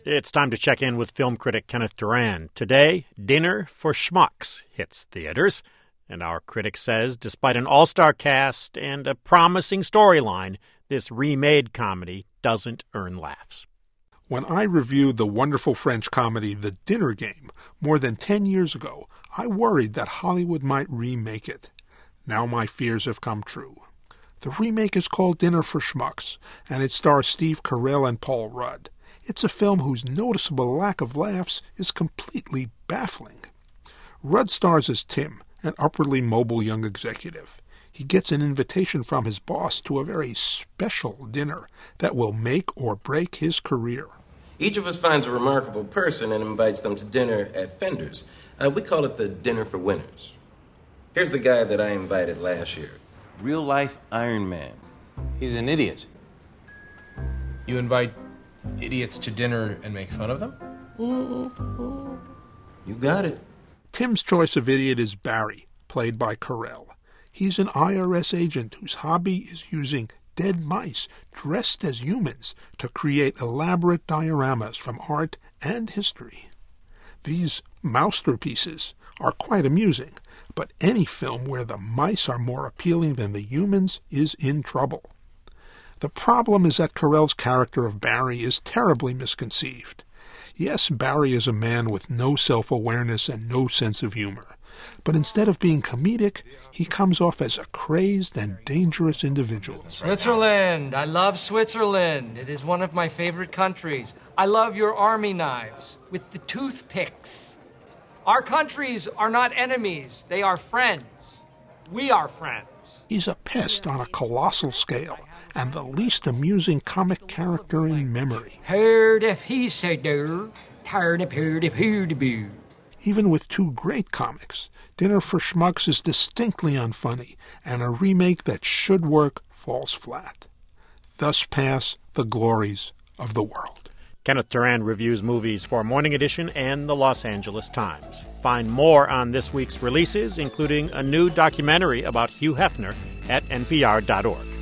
It's time to check in with film critic Kenneth Turan. Today, Dinner for Schmucks hits theaters. And our critic says, despite an all-star cast and a promising storyline, this remade comedy doesn't earn laughs. When I reviewed the wonderful French comedy The Dinner Game more than 10 years ago, I worried that Hollywood might remake it. Now my fears have come true. The remake is called Dinner for Schmucks, and it stars Steve Carell and Paul Rudd. It's a film whose noticeable lack of laughs is completely baffling. Rudd stars as Tim, an upwardly mobile young executive. He gets an invitation from his boss to a very special dinner that will make or break his career. Each of us finds a remarkable person and invites them to dinner at Fender's. We call it the Dinner for Winners. Here's the guy that I invited last year. Real-life Iron Man. He's an idiot. You invite idiots to dinner and make fun of them? You got it. Tim's choice of idiot is Barry, played by Carell. He's an IRS agent whose hobby is using dead mice dressed as humans to create elaborate dioramas from art and history. These mousterpieces are quite amusing, but any film where the mice are more appealing than the humans is in trouble. The problem is that Carell's character of Barry is terribly misconceived. Yes, Barry is a man with no self-awareness and no sense of humor, but instead of being comedic, he comes off as a crazed and dangerous individual. Switzerland! I love Switzerland. It is one of my favorite countries. I love your army knives with the toothpicks. Our countries are not enemies. They are friends. We are friends. He's a pest on a colossal scale, and the least amusing comic character in memory. Heard if he said do, tired of heard if who to boo. Even with two great comics, Dinner for Schmucks is distinctly unfunny, and a remake that should work falls flat. Thus pass the glories of the world. Kenneth Turan reviews movies for Morning Edition and the Los Angeles Times. Find more on this week's releases, including a new documentary about Hugh Hefner, at npr.org.